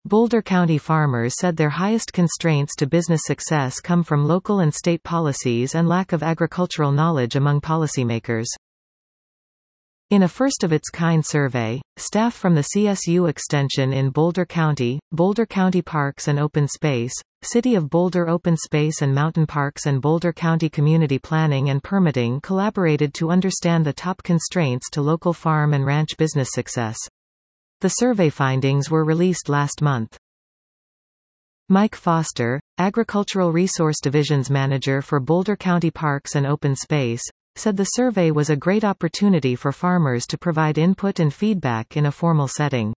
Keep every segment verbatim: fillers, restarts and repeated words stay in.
Boulder County farmers said their highest constraints to business success come from local and state policies and lack of agricultural knowledge among policymakers. In a first-of-its-kind survey, staff from the C S U Extension in Boulder County, Boulder County Parks and Open Space, City of Boulder Open Space and Mountain Parks and Boulder County Community Planning and Permitting collaborated to understand the top constraints to local farm and ranch business success. The survey findings were released last month. Mike Foster, Agricultural Resource Division's manager for Boulder County Parks and Open Space, said the survey was a great opportunity for farmers to provide input and feedback in a formal setting.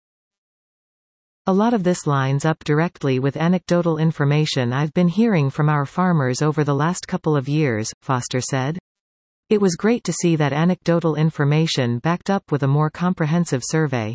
A lot of this lines up directly with anecdotal information I've been hearing from our farmers over the last couple of years, Foster said. It was great to see that anecdotal information backed up with a more comprehensive survey.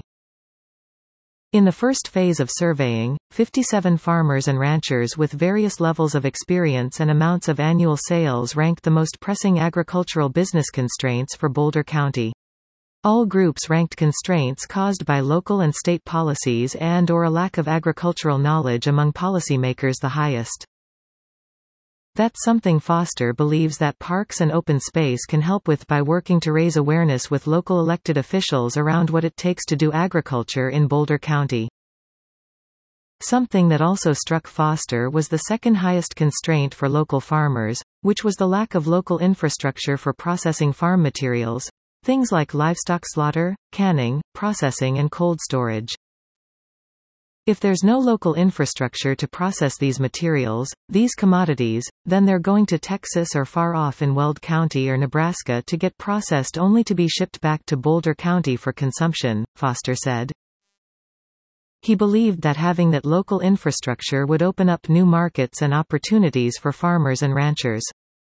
In the first phase of surveying, fifty-seven farmers and ranchers with various levels of experience and amounts of annual sales ranked the most pressing agricultural business constraints for Boulder County. All groups ranked constraints caused by local and state policies and or a lack of agricultural knowledge among policymakers the highest. That's something Foster believes that Parks and Open Space can help with by working to raise awareness with local elected officials around what it takes to do agriculture in Boulder County. Something that also struck Foster was the second highest constraint for local farmers, which was the lack of local infrastructure for processing farm materials, things like livestock slaughter, canning, processing and cold storage. If there's no local infrastructure to process these materials, these commodities, then they're going to Texas or far off in Weld County or Nebraska to get processed only to be shipped back to Boulder County for consumption, Foster said. He believed that having that local infrastructure would open up new markets and opportunities for farmers and ranchers.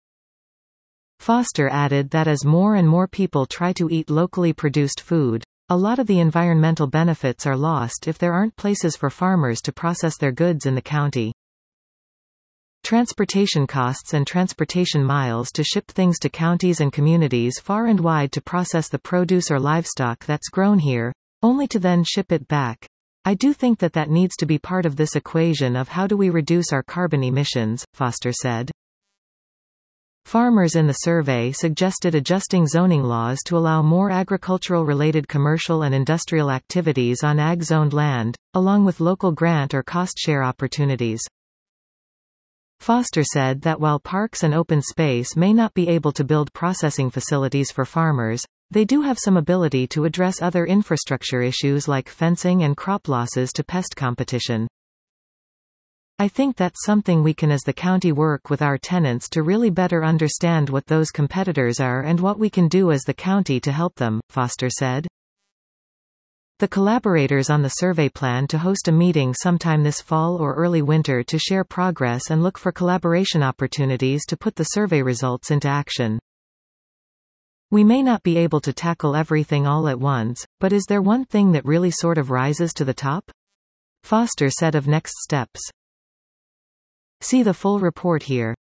Foster added that as more and more people try to eat locally produced food, a lot of the environmental benefits are lost if there aren't places for farmers to process their goods in the county. Transportation costs and transportation miles to ship things to counties and communities far and wide to process the produce or livestock that's grown here, only to then ship it back. I do think that that needs to be part of this equation of how do we reduce our carbon emissions, Foster said. Farmers in the survey suggested adjusting zoning laws to allow more agricultural-related commercial and industrial activities on ag-zoned land, along with local grant or cost-share opportunities. Foster said that while Parks and Open Space may not be able to build processing facilities for farmers, they do have some ability to address other infrastructure issues like fencing and crop losses to pest competition. I think that's something we can as the county work with our tenants to really better understand what those competitors are and what we can do as the county to help them, Foster said. The collaborators on the survey plan to host a meeting sometime this fall or early winter to share progress and look for collaboration opportunities to put the survey results into action. We may not be able to tackle everything all at once, but is there one thing that really sort of rises to the top? Foster said of next steps. See the full report here.